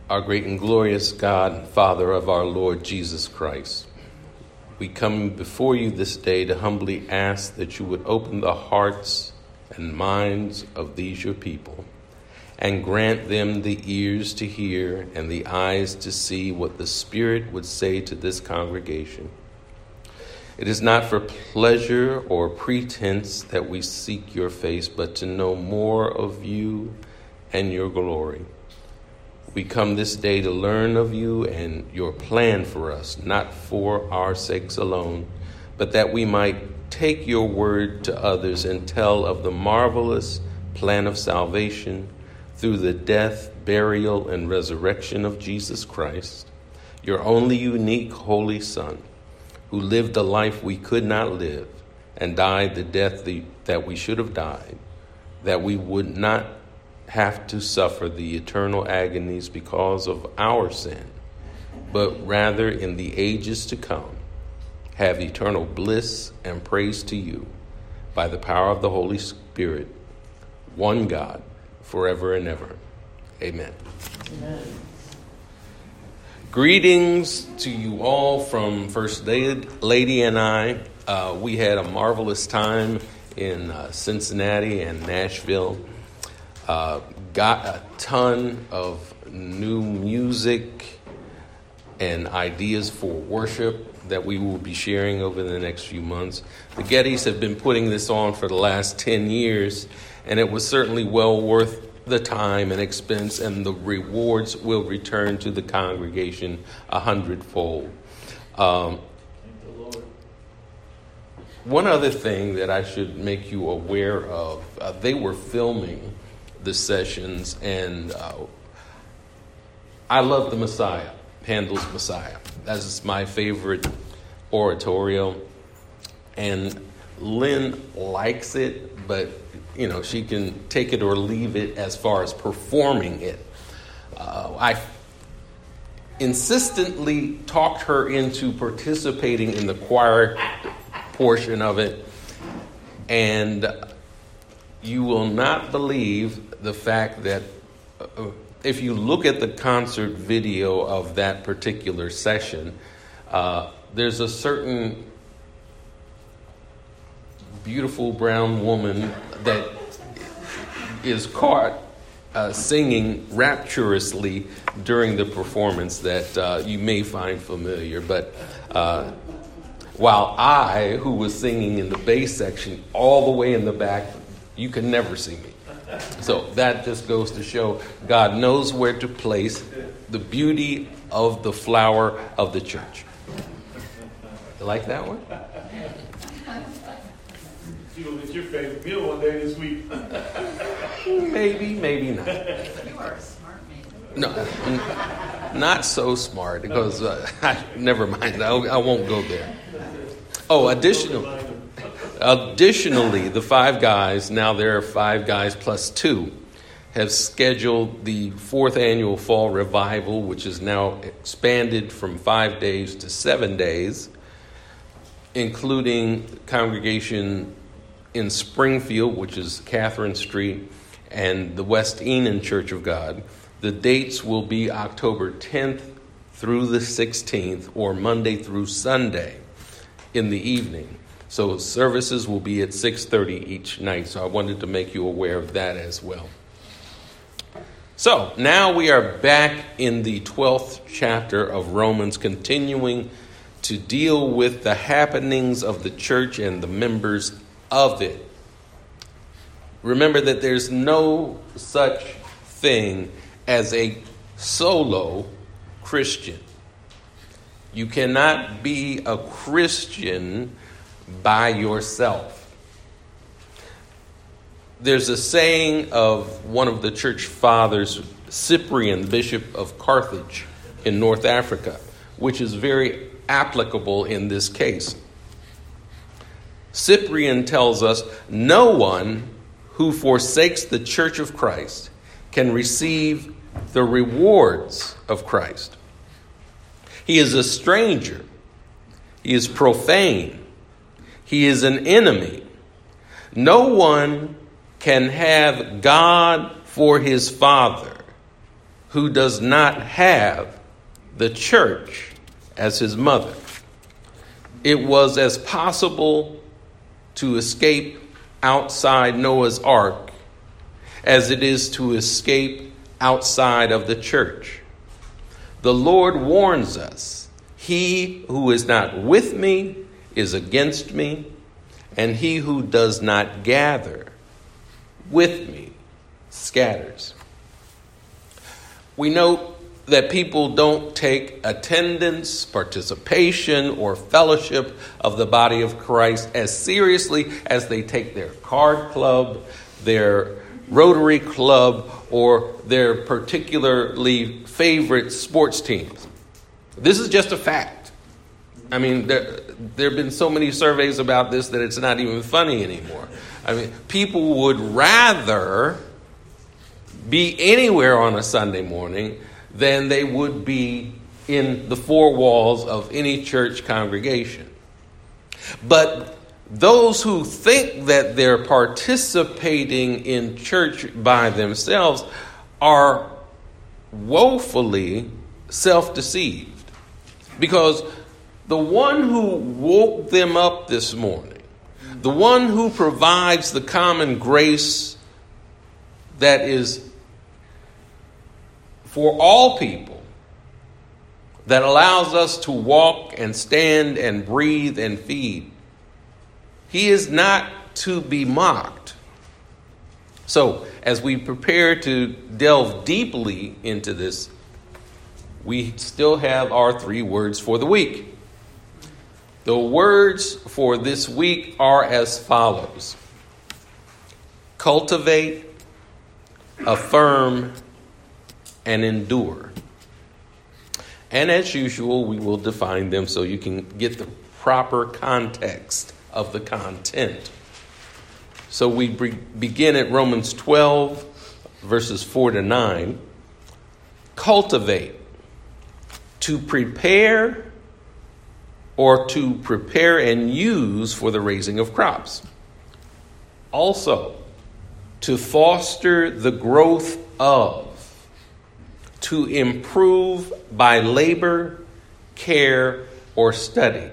Our great and glorious God and Father of our Lord Jesus Christ, we come before you this day to humbly ask that you would open the hearts and minds of these your people and grant them the ears to hear and the eyes to see what the Spirit would say to this congregation. It is not for pleasure or pretense that we seek your face, but to know more of you and your glory. We come this day to learn of you and your plan for us, not for our sakes alone, but that we might take your word to others and tell of the marvelous plan of salvation through the death, burial, and resurrection of Jesus Christ, your only unique holy Son, who lived a life we could not live and died the death that we should have died, that we would not have to suffer the eternal agonies because of our sin, but rather in the ages to come have eternal bliss and praise to you by the power of the Holy Spirit, one God, forever and ever. Amen. Amen. Greetings to you all from First Lady and I. We had a marvelous time in Cincinnati and Nashville. Got a ton of new music and ideas for worship that we will be sharing over the next few months. The Gettys have been putting this on for the last 10 years, and it was certainly well worth the time and expense, and the rewards will return to the congregation 100-fold. One other thing that I should make you aware of, they were filming the sessions, and I love the Messiah, Handel's Messiah. That's my favorite oratorio, and Lynn likes it, but she can take it or leave it as far as performing it. I insistently talked her into participating in the choir portion of it, and you will not believe the fact that if you look at the concert video of that particular session, there's a certain beautiful brown woman that is caught singing rapturously during the performance that you may find familiar. But while I, who was singing in the bass section all the way in the back, you can never see me. So that just goes to show God knows where to place the beauty of the flower of the church. You like that one? You gonna get your favorite meal one day this week? Maybe not. You are a smart man. No, not so smart, because never mind. I won't go there. Oh, Additionally, the Five Guys, now there are Five Guys plus two, have scheduled the 4th annual Fall Revival, which is now expanded from 5 days to 7 days, including congregation in Springfield, which is Catherine Street, and the West Enon Church of God. The dates will be October 10th through the 16th, or Monday through Sunday in the evening. So services will be at 6:30 each night. So I wanted to make you aware of that as well. So now we are back in the 12th chapter of Romans, continuing to deal with the happenings of the church and the members of it. Remember that there's no such thing as a solo Christian. You cannot be a Christian by yourself. There's a saying of one of the church fathers, Cyprian, Bishop of Carthage in North Africa, which is very applicable in this case. Cyprian tells us, no one who forsakes the church of Christ can receive the rewards of Christ. He is a stranger. He is profane. He is an enemy. No one can have God for his father who does not have the church as his mother. It was as possible to escape outside Noah's ark as it is to escape outside of the church. The Lord warns us, he who is not with me is against me, and he who does not gather with me scatters. We note that people don't take attendance, participation, or fellowship of the body of Christ as seriously as they take their card club, their Rotary Club, or their particularly favorite sports teams. This is just a fact. I mean, there have been so many surveys about this that it's not even funny anymore. I mean, people would rather be anywhere on a Sunday morning than they would be in the four walls of any church congregation. But those who think that they're participating in church by themselves are woefully self-deceived, because the one who woke them up this morning, the one who provides the common grace that is for all people, that allows us to walk and stand and breathe and feed, he is not to be mocked. So, as we prepare to delve deeply into this, we still have our 3 words for the week. The words for this week are as follows: cultivate, affirm, and endure. And as usual, we will define them so you can get the proper context of the content. So we begin at Romans 12, verses 4-9. Cultivate, to prepare, or to prepare and use for the raising of crops. Also, to foster the growth of, to improve by labor, care, or study.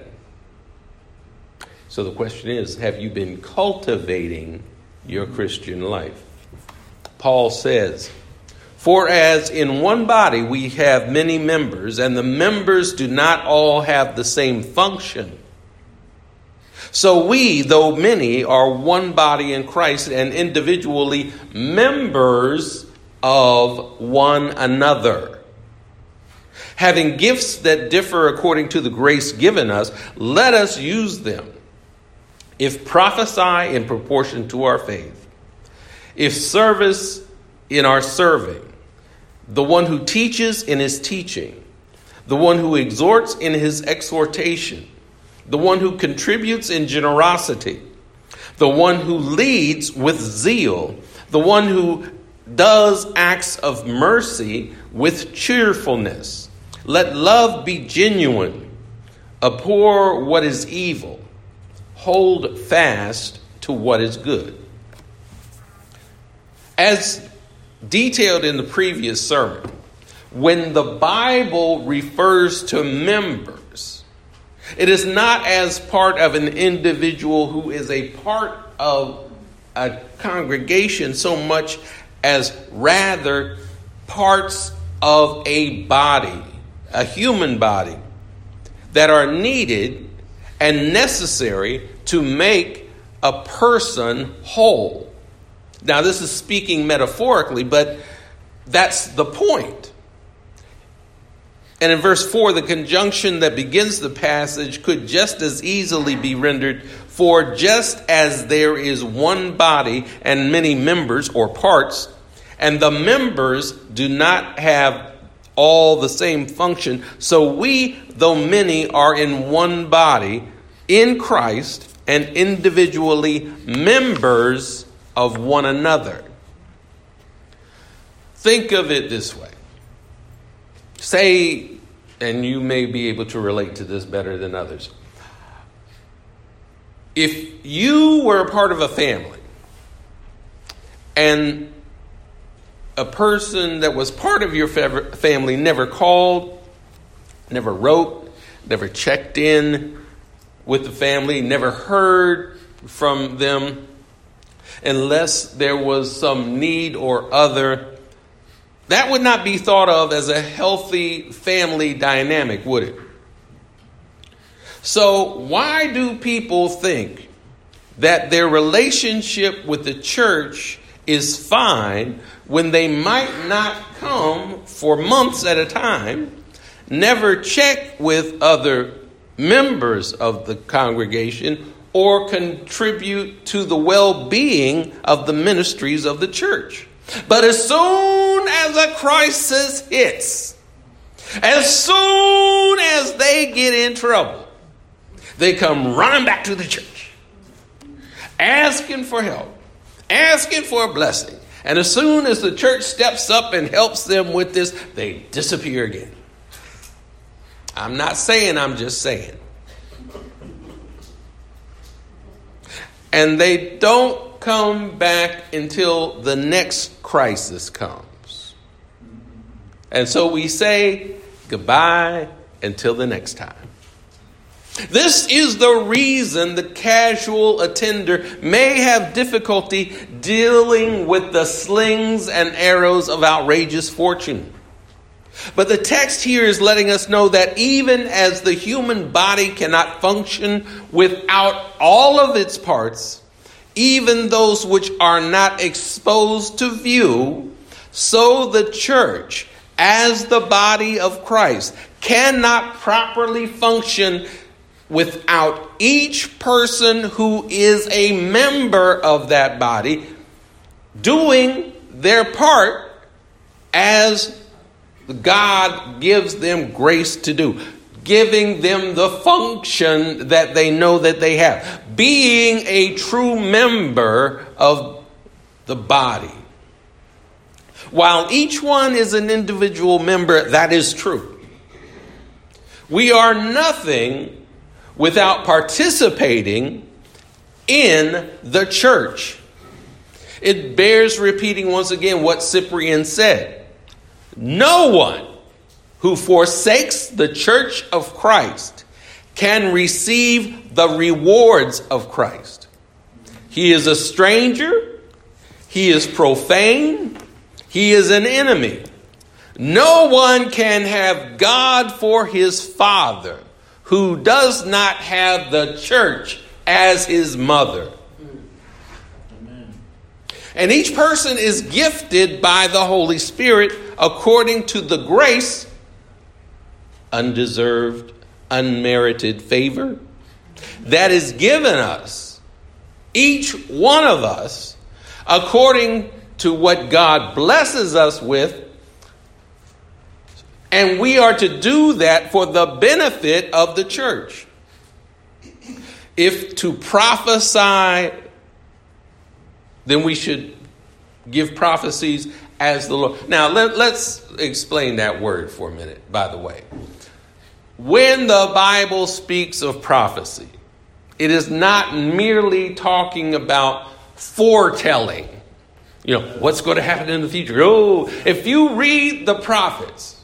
So the question is, have you been cultivating your Christian life? Paul says, for as in one body we have many members, and the members do not all have the same function, so we, though many, are one body in Christ and individually members of one another. Having gifts that differ according to the grace given us, let us use them. If prophesy, in proportion to our faith. If service, in our serving. The one who teaches, in his teaching. The one who exhorts, in his exhortation. The one who contributes, in generosity. The one who leads, with zeal. The one who does acts of mercy with cheerfulness. Let love be genuine. Abhor what is evil. Hold fast to what is good. As detailed in the previous sermon, when the Bible refers to members, it is not as part of an individual who is a part of a congregation so much as rather parts of a body, a human body, that are needed and necessary to make a person whole. Now, this is speaking metaphorically, but that's the point. And in verse 4, the conjunction that begins the passage could just as easily be rendered, for just as there is one body and many members or parts, and the members do not have all the same function, so we, though many, are in one body, in Christ, and individually members of one another. Think of it this way. Say, and you may be able to relate to this better than others. If you were a part of a family, and a person that was part of your family never called, never wrote, never checked in with the family, never heard from them, unless there was some need or other, that would not be thought of as a healthy family dynamic, would it? So why do people think that their relationship with the church is fine when they might not come for months at a time, never check with other members of the congregation, or contribute to the well-being of the ministries of the church? But as soon as a crisis hits, as soon as they get in trouble, they come running back to the church, asking for help, asking for a blessing. And as soon as the church steps up and helps them with this, they disappear again. I'm not saying, I'm just saying. And they don't come back until the next crisis comes. And so we say goodbye until the next time. This is the reason the casual attender may have difficulty dealing with the slings and arrows of outrageous fortune. But the text here is letting us know that even as the human body cannot function without all of its parts, even those which are not exposed to view, so the church, as the body of Christ, cannot properly function without each person who is a member of that body doing their part as God gives them grace to do, giving them the function that they know that they have, being a true member of the body. While each one is an individual member, that is true. We are nothing without participating in the church. It bears repeating once again what Cyprian said. No one who forsakes the church of Christ can receive the rewards of Christ. He is a stranger. He is profane. He is an enemy. No one can have God for his father who does not have the church as his mother. And each person is gifted by the Holy Spirit according to the grace, undeserved, unmerited favor that is given us, each one of us, according to what God blesses us with. And we are to do that for the benefit of the church. If to prophesy, then we should give prophecies as the Lord. Now, let's explain that word for a minute, by the way. When the Bible speaks of prophecy, it is not merely talking about foretelling. You know, what's going to happen in the future. Oh, if you read the prophets,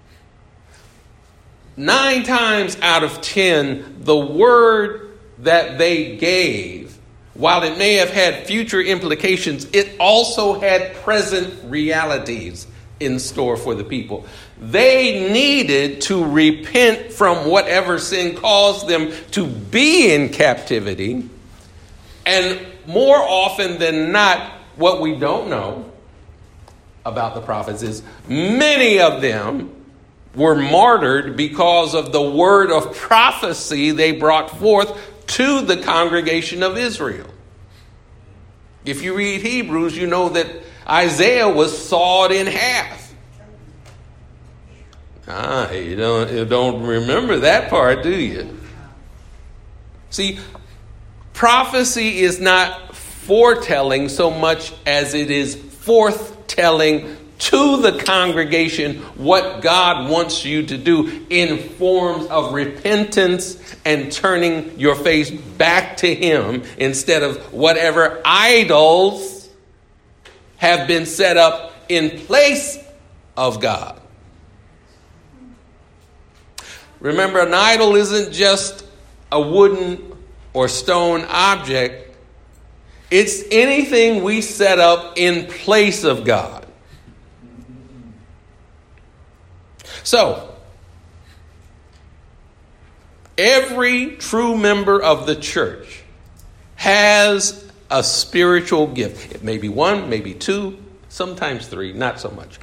9 times out of 10, the word that they gave, while it may have had future implications, it also had present realities in store for the people. They needed to repent from whatever sin caused them to be in captivity. And more often than not, what we don't know about the prophets is many of them were martyred because of the word of prophecy they brought forth to the congregation of Israel. If you read Hebrews, you know that Isaiah was sawed in half. You don't remember that part, do you? See, prophecy is not foretelling so much as it is forthtelling to the congregation what God wants you to do in forms of repentance and turning your face back to Him instead of whatever idols have been set up in place of God. Remember, an idol isn't just a wooden or stone object. It's anything we set up in place of God. So, every true member of the church has a spiritual gift. It may be one, maybe two, sometimes three, not so much.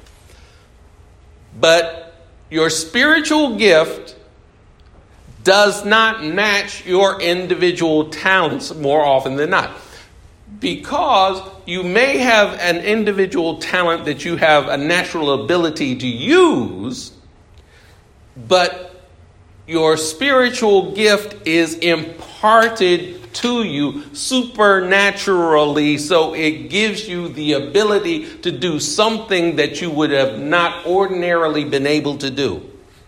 But your spiritual gift does not match your individual talents more often than not. Because you may have an individual talent that you have a natural ability to use, but your spiritual gift is imparted to you supernaturally, so it gives you the ability to do something that you would have not ordinarily been able to do.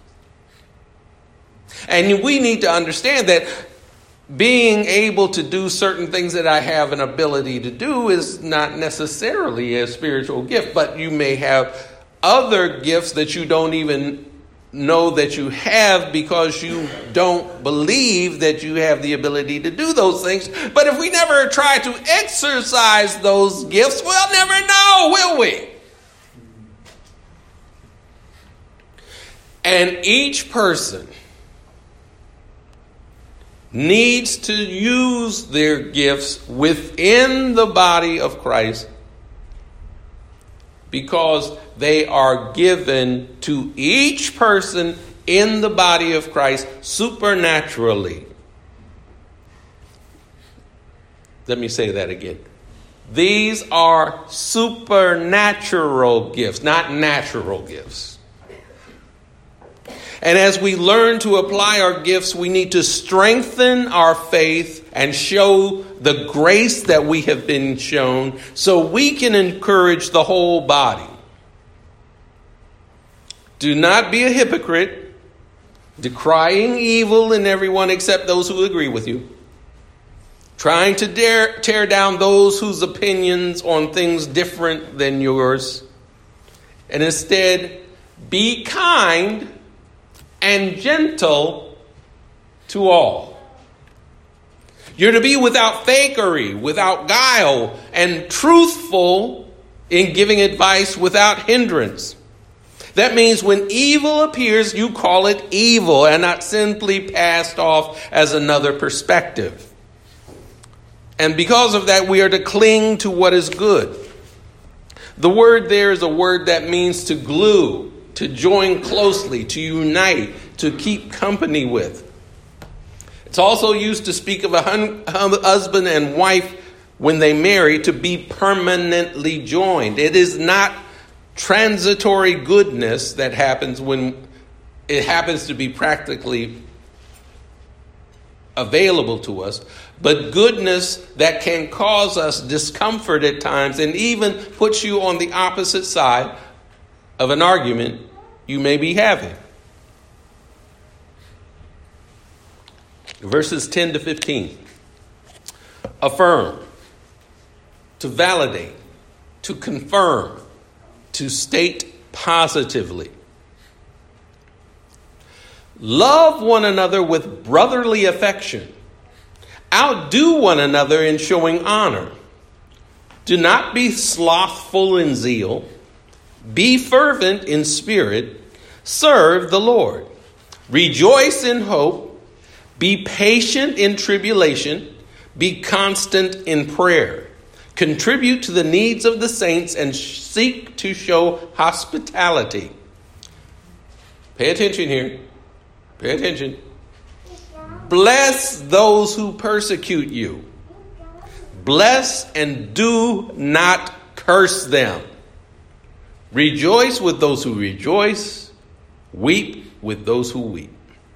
And we need to understand that being able to do certain things that I have an ability to do is not necessarily a spiritual gift, but you may have other gifts that you don't even know that you have because you don't believe that you have the ability to do those things. But if we never try to exercise those gifts, we'll never know, will we? And each person needs to use their gifts within the body of Christ because they are given to each person in the body of Christ supernaturally. Let me say that again. These are supernatural gifts, not natural gifts. And as we learn to apply our gifts, we need to strengthen our faith and show the grace that we have been shown so we can encourage the whole body. Do not be a hypocrite, decrying evil in everyone except those who agree with you, trying to tear down those whose opinions on things different than yours, and instead be kind and gentle to all. You're to be without fakery, without guile, and truthful in giving advice without hindrance. That means when evil appears, you call it evil and not simply passed off as another perspective. And because of that, we are to cling to what is good. The word there is a word that means to glue, to join closely, to unite, to keep company with. It's also used to speak of a husband and wife when they marry to be permanently joined. It is not transitory goodness that happens when it happens to be practically available to us, but goodness that can cause us discomfort at times and even puts you on the opposite side of an argument you may be having. Verses 10 to 15. Affirm, to validate, to confirm, to state positively. Love one another with brotherly affection. Outdo one another in showing honor. Do not be slothful in zeal. Be fervent in spirit. Serve the Lord. Rejoice in hope. Be patient in tribulation. Be constant in prayer. Contribute to the needs of the saints and seek to show hospitality. Pay attention here. Pay attention. Bless those who persecute you. Bless and do not curse them. Rejoice with those who rejoice. Weep with those who weep.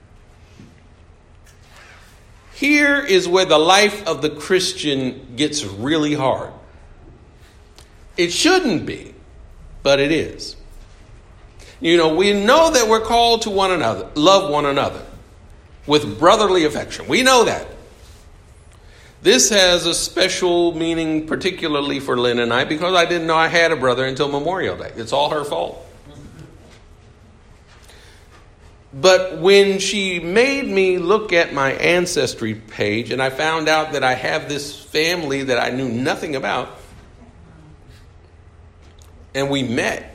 Here is where the life of the Christian gets really hard. It shouldn't be, but it is. You know, we know that we're called to one another, love one another with brotherly affection. We know that. This has a special meaning, particularly for Lynn and I, because I didn't know I had a brother until Memorial Day. It's all her fault. But when she made me look at my ancestry page and I found out that I have this family that I knew nothing about, and we met,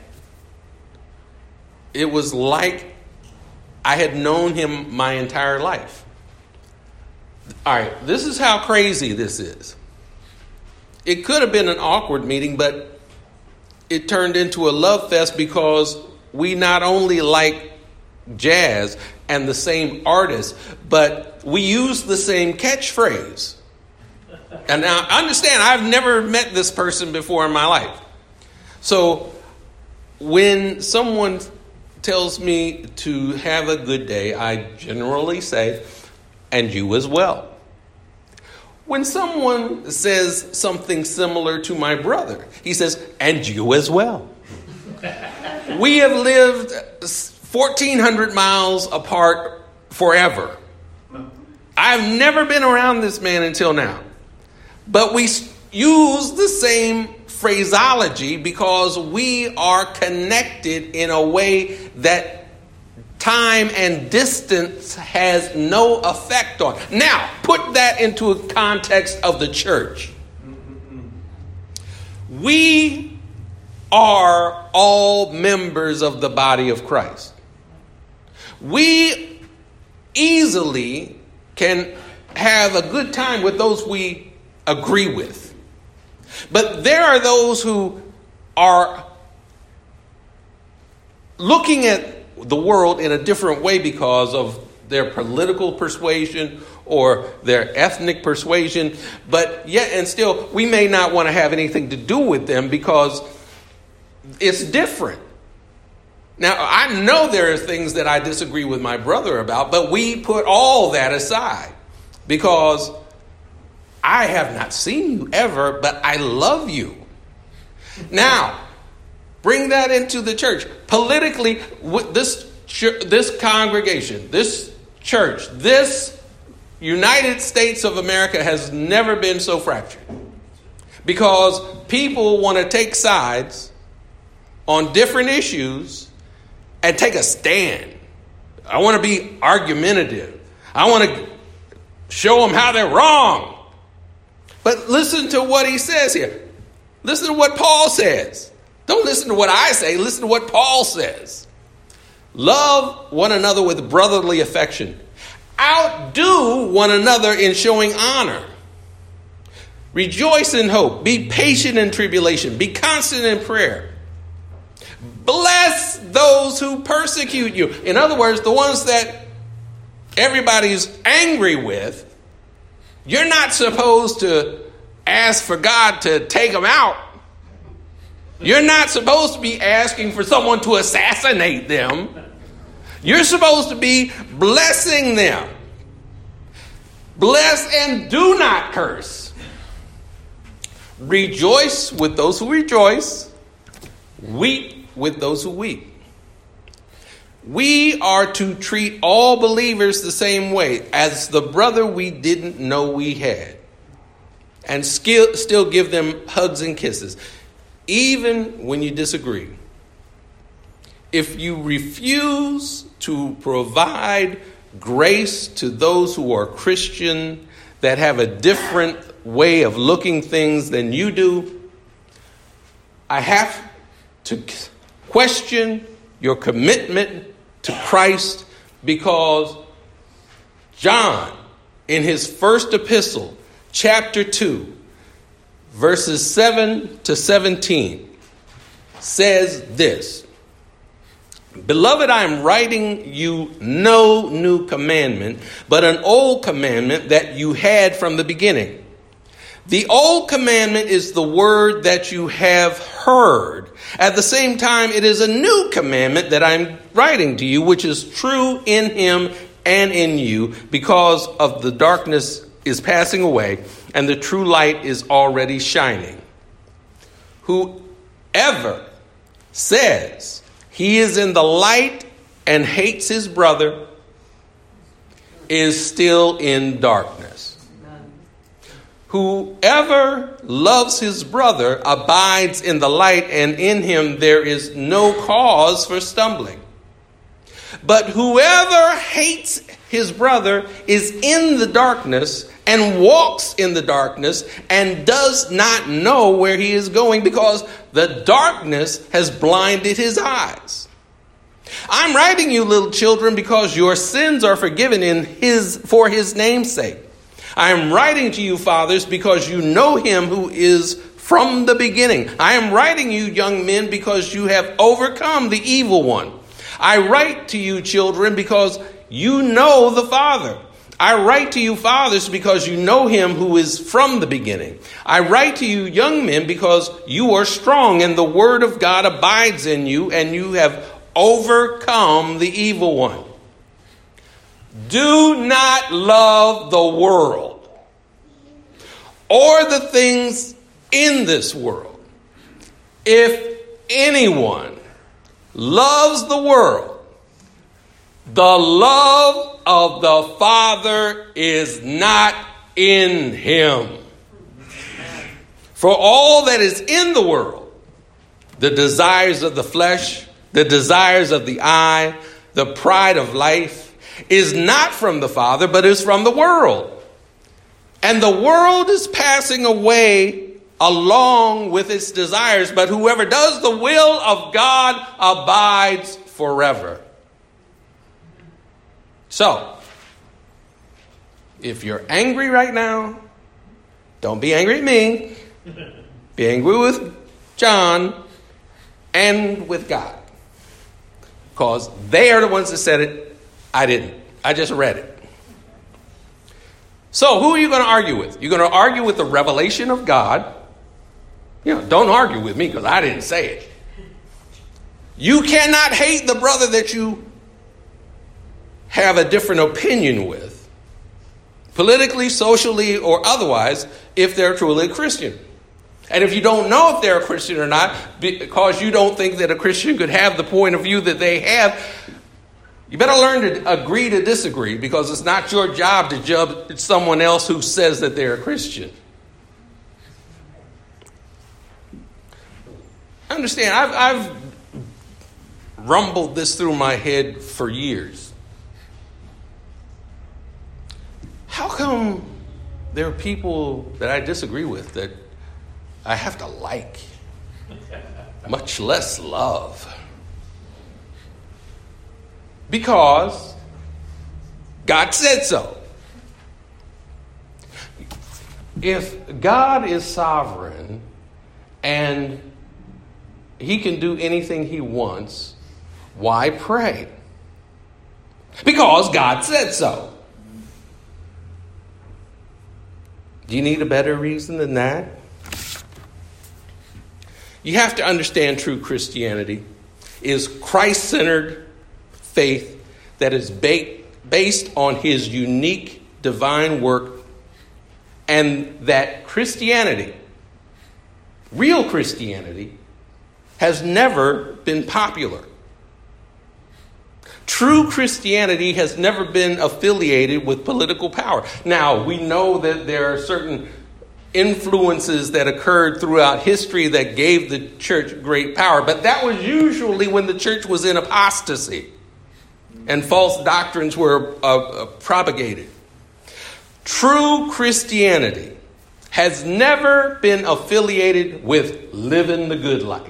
it was like I had known him my entire life. All right, this is how crazy this is. It could have been an awkward meeting, but it turned into a love fest because we not only like jazz and the same artists, but we use the same catchphrase. And now, understand, I've never met this person before in my life. So when someone tells me to have a good day, I generally say, and you as well. When someone says something similar to my brother, he says, and you as well. We have lived 1,400 miles apart forever. I've never been around this man until now. But we use the same phraseology because we are connected in a way that time and distance has no effect on. Now, put that into a context of the church. We are all members of the body of Christ. We easily can have a good time with those we agree with. But there are those who are looking at the world in a different way because of their political persuasion or their ethnic persuasion. But yet and still, we may not want to have anything to do with them because it's different. Now, I know there are things that I disagree with my brother about, but we put all that aside because I have not seen you ever, but I love you. Now, bring that into the church. Politically, this congregation, this church, this United States of America has never been so fractured. Because people want to take sides on different issues and take a stand. I want to be argumentative. I want to show them how they're wrong. But listen to what he says here. Listen to what Paul says. Don't listen to what I say. Listen to what Paul says. Love one another with brotherly affection. Outdo one another in showing honor. Rejoice in hope. Be patient in tribulation. Be constant in prayer. Bless those who persecute you. In other words, the ones that everybody's angry with, you're not supposed to ask for God to take them out. You're not supposed to be asking for someone to assassinate them. You're supposed to be blessing them. Bless and do not curse. Rejoice with those who rejoice. Weep with those who weep. We are to treat all believers the same way as the brother we didn't know we had. And still give them hugs and kisses. Even when you disagree. If you refuse to provide grace to those who are Christian, that have a different way of looking things than you do, I have to question your commitment to Christ, because John, in his first epistle, chapter 2, verses 7 to 17, says this: Beloved, I am writing you no new commandment, but an old commandment that you had from the beginning. The old commandment is the word that you have heard. At the same time, it is a new commandment that I'm writing to you, which is true in him and in you, because of the darkness is passing away and the true light is already shining. Whoever says he is in the light and hates his brother is still in darkness. Whoever loves his brother abides in the light, and in him there is no cause for stumbling. But whoever hates his brother is in the darkness and walks in the darkness and does not know where he is going, because the darkness has blinded his eyes. I'm writing you, little children, because your sins are forgiven for his name's sake. I am writing to you, fathers, because you know him who is from the beginning. I am writing you, young men, because you have overcome the evil one. I write to you, children, because you know the Father. I write to you, fathers, because you know him who is from the beginning. I write to you, young men, because you are strong, and the word of God abides in you, and you have overcome the evil one. Do not love the world or the things in this world. If anyone loves the world, the love of the Father is not in him. For all that is in the world, the desires of the flesh, the desires of the eye, the pride of life, is not from the Father, but is from the world. And the world is passing away along with its desires, but whoever does the will of God abides forever. So, if you're angry right now, don't be angry at me. Be angry with John and with God. Because they are the ones that said it. I didn't. I just read it. So who are you going to argue with? You're going to argue with the revelation of God. Don't argue with me because I didn't say it. You cannot hate the brother that you have a different opinion with, politically, socially, or otherwise, if they're truly a Christian. And if you don't know if they're a Christian or not, because you don't think that a Christian could have the point of view that they have, you better learn to agree to disagree, because it's not your job to judge someone else who says that they're a Christian. Understand, I've rumbled this through my head for years. How come there are people that I disagree with that I have to like, much less love? Because God said so. If God is sovereign and he can do anything he wants, why pray? Because God said so. Do you need a better reason than that? You have to understand true Christianity is Christ-centered faith that is based on his unique divine work, and that Christianity, real Christianity, has never been popular. True Christianity has never been affiliated with political power. Now, we know that there are certain influences that occurred throughout history that gave the church great power, but that was usually when the church was in apostasy and false doctrines were propagated. True Christianity has never been affiliated with living the good life.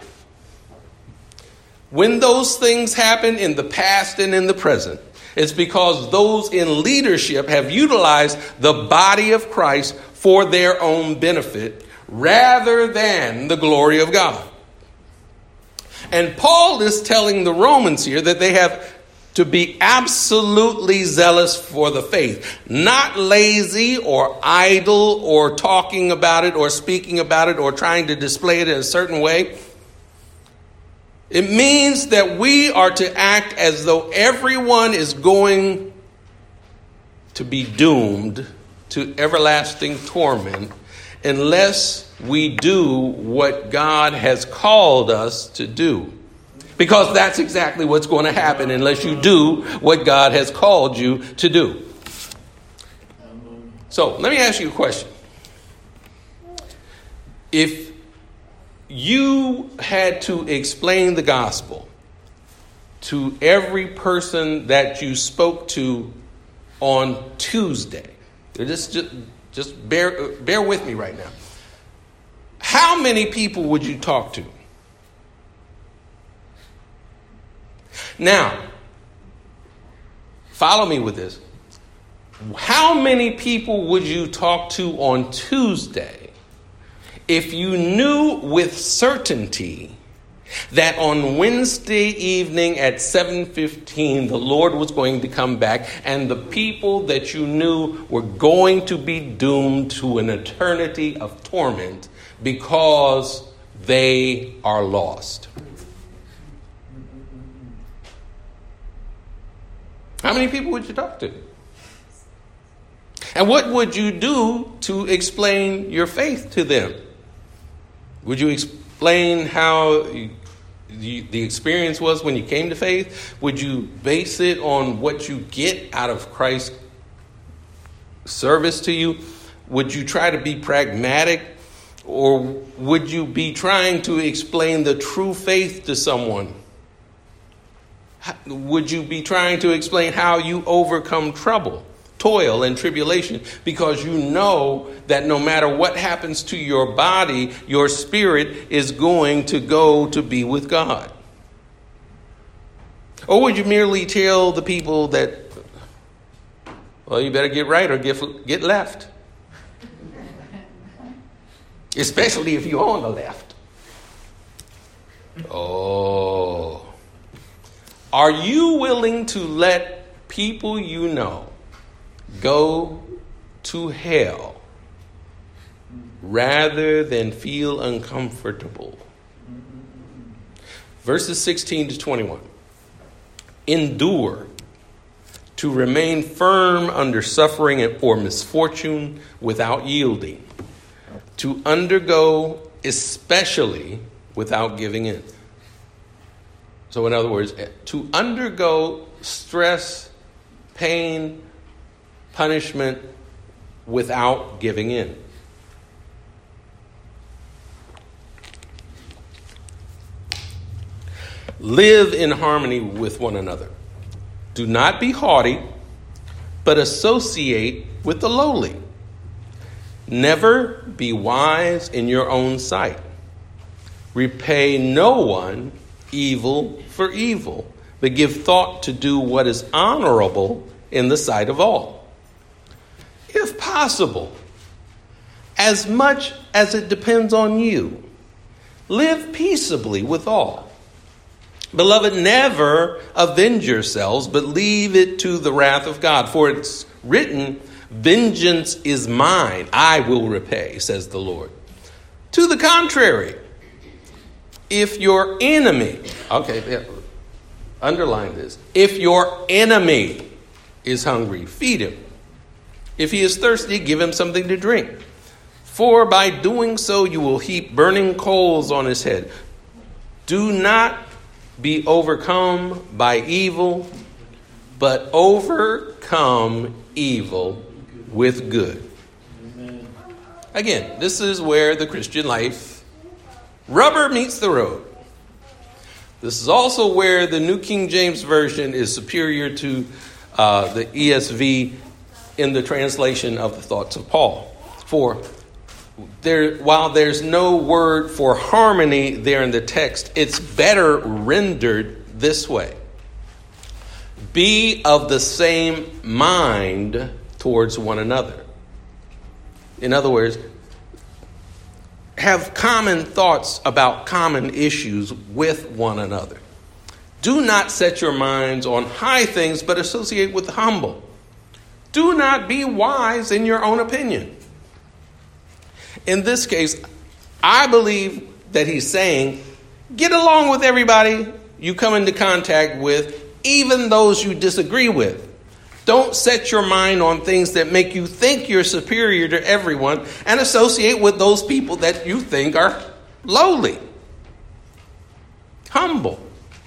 When those things happen in the past and in the present, it's because those in leadership have utilized the body of Christ for their own benefit rather than the glory of God. And Paul is telling the Romans here that they have to be absolutely zealous for the faith, not lazy or idle or talking about it or speaking about it or trying to display it in a certain way. It means that we are to act as though everyone is going to be doomed to everlasting torment unless we do what God has called us to do. Because that's exactly what's going to happen unless you do what God has called you to do. So let me ask you a question. if you had to explain the gospel to every person that you spoke to on Tuesday, just bear with me right now. How many people would you talk to? Now, follow me with this. How many people would you talk to on Tuesday if you knew with certainty that on Wednesday evening at 7:15 the Lord was going to come back and the people that you knew were going to be doomed to an eternity of torment because they are lost? How many people would you talk to? And what would you do to explain your faith to them? Would you explain how the experience was when you came to faith? Would you base it on what you get out of Christ's service to you? Would you try to be pragmatic? Or would you be trying to explain the true faith to someone? Would you be trying to explain how you overcome trouble, toil, and tribulation? Because you know that no matter what happens to your body, your spirit is going to go to be with God. Or would you merely tell the people that, well, you better get right or get left? Especially if you're on the left. Oh. Are you willing to let people you know go to hell rather than feel uncomfortable? Verses 16 to 21. Endure, to remain firm under suffering or misfortune without yielding, to undergo especially without giving in. So in other words, to undergo stress, pain, punishment without giving in. Live in harmony with one another. Do not be haughty, but associate with the lowly. Never be wise in your own sight. Repay no one evil for evil, but give thought to do what is honorable in the sight of all. If possible, as much as it depends on you, live peaceably with all. Beloved, never avenge yourselves, but leave it to the wrath of God. For it's written, vengeance is mine, I will repay, says the Lord. To the contrary, if your enemy, underline this. If your enemy is hungry, feed him. If he is thirsty, give him something to drink. For by doing so, you will heap burning coals on his head. Do not be overcome by evil, but overcome evil with good. Amen. Again, this is where the Christian life rubber meets the road. This is also where the New King James Version is superior to the ESV in the translation of the thoughts of Paul. For while there's no word for harmony there in the text, it's better rendered this way. Be of the same mind towards one another. In other words, have common thoughts about common issues with one another. Do not set your minds on high things, but associate with the humble. Do not be wise in your own opinion. In this case, I believe that he's saying, get along with everybody you come into contact with, even those you disagree with. Don't set your mind on things that make you think you're superior to everyone and associate with those people that you think are lowly, humble,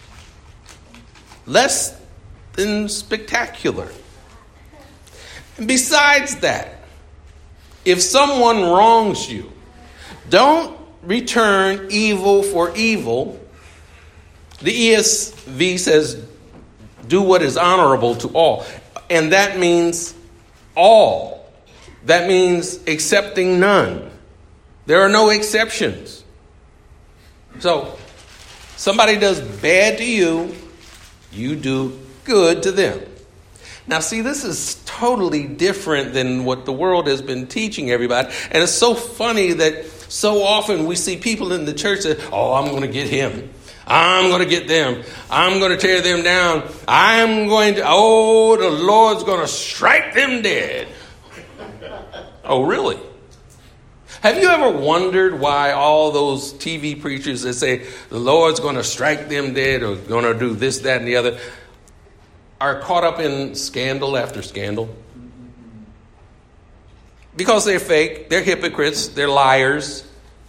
less than spectacular. And besides that, if someone wrongs you, don't return evil for evil. The ESV says, do what is honorable to all. And that means all. That means accepting none. There are no exceptions. So, somebody does bad to you, you do good to them. Now, see, this is totally different than what the world has been teaching everybody. And it's so funny that so often we see people in the church say, oh, I'm going to get him. I'm going to get them. I'm going to tear them down. The Lord's going to strike them dead. Oh, really? Have you ever wondered why all those TV preachers that say the Lord's going to strike them dead or going to do this, that, and the other are caught up in scandal after scandal? Because they're fake, they're hypocrites, they're liars.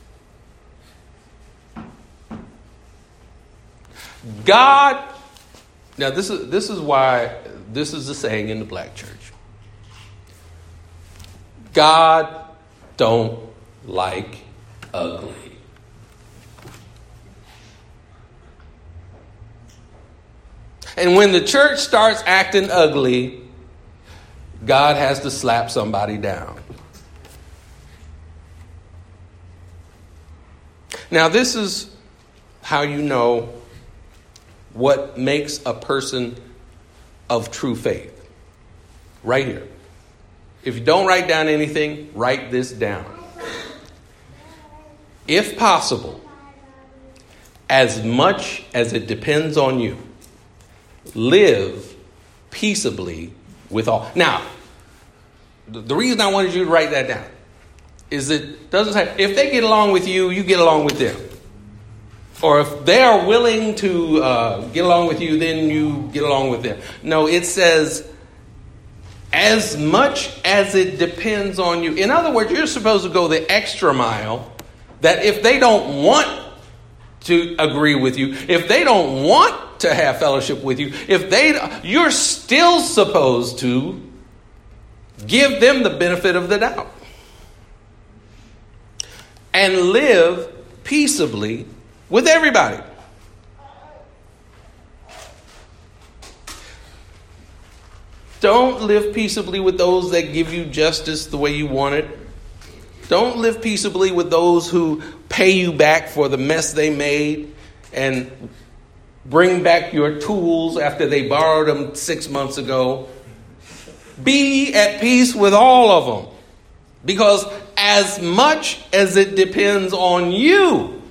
God, now this is why this is the saying in the black church. God don't like ugly. And when the church starts acting ugly, God has to slap somebody down. Now, this is how you know what makes a person of true faith. Right here. If you don't write down anything, write this down. If possible, as much as it depends on you, live peaceably with all. Now, the reason I wanted you to write that down is it doesn't say if they get along with you, you get along with them. Or if they are willing to get along with you, then you get along with them. No, it says as much as it depends on you. In other words, you're supposed to go the extra mile, that if they don't want to agree with you, if they don't want to have fellowship with you, you're still supposed to give them the benefit of the doubt and live peaceably with everybody. Don't live peaceably with those that give you justice the way you want it. Don't live peaceably with those who pay you back for the mess they made and bring back your tools after they borrowed them 6 months ago. Be at peace with all of them, because as much as it depends on you,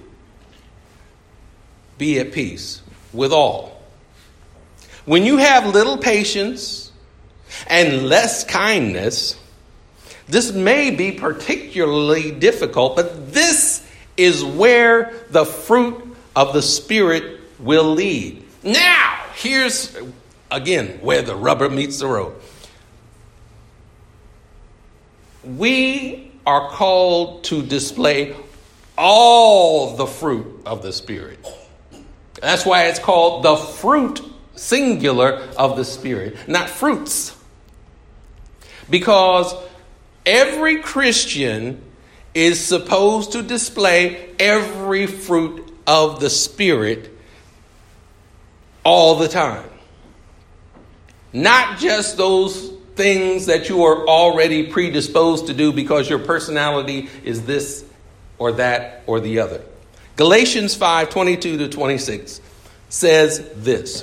be at peace with all. When you have little patience and less kindness, this may be particularly difficult, but this is where the fruit of the Spirit will lead. Now, here's, again, where the rubber meets the road. We are called to display all the fruit of the Spirit. That's why it's called the fruit, singular, of the Spirit, not fruits. Because every Christian is supposed to display every fruit of the Spirit all the time. Not just those things that you are already predisposed to do because your personality is this or that or the other. Galatians 5:22-26 says this.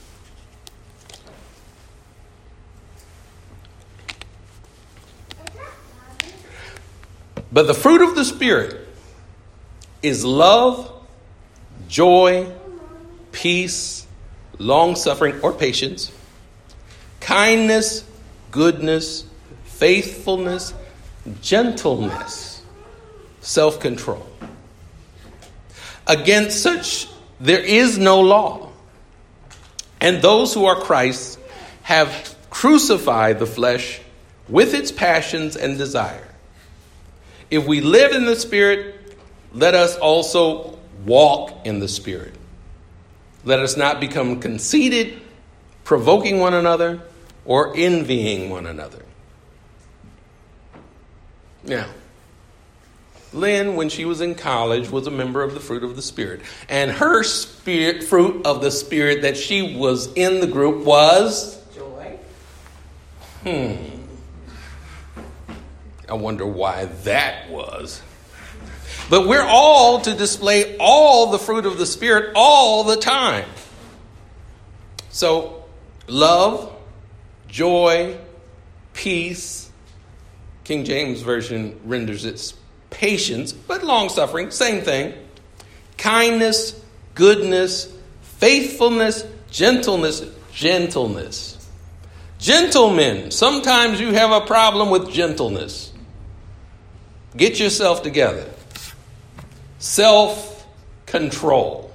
But the fruit of the Spirit is love, joy, peace, long-suffering or patience, kindness, goodness, faithfulness, gentleness, self-control. Against such there is no law. And those who are Christ's have crucified the flesh with its passions and desire. If we live in the Spirit, let us also walk in the Spirit. Let us not become conceited, provoking one another, or envying one another. Now, Lynn, when she was in college, was a member of the Fruit of the Spirit. And her fruit of the Spirit that she was in the group was? Joy. I wonder why that was. But we're all to display all the fruit of the Spirit all the time. So, love, joy, peace. King James Version renders it patience, but long-suffering, same thing. Kindness, goodness, faithfulness, gentleness. Gentlemen, sometimes you have a problem with gentleness. Get yourself together. Self-control.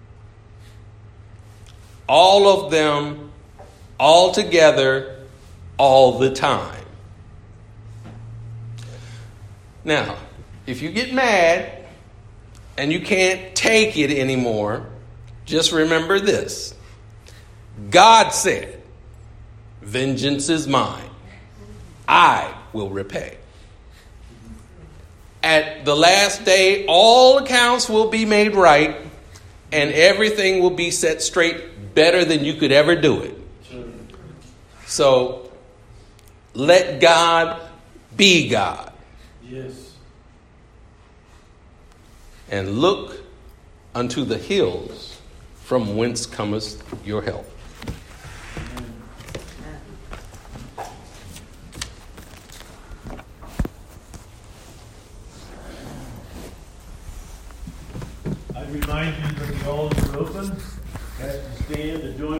All of them, all together, all the time. Now, if you get mad and you can't take it anymore, just remember this. God said, vengeance is mine. I will repay. At the last day, all accounts will be made right and everything will be set straight better than you could ever do it. So, let God be God. Yes. And look unto the hills from whence cometh your help. I remind you that the altars are open. That's to stand to join.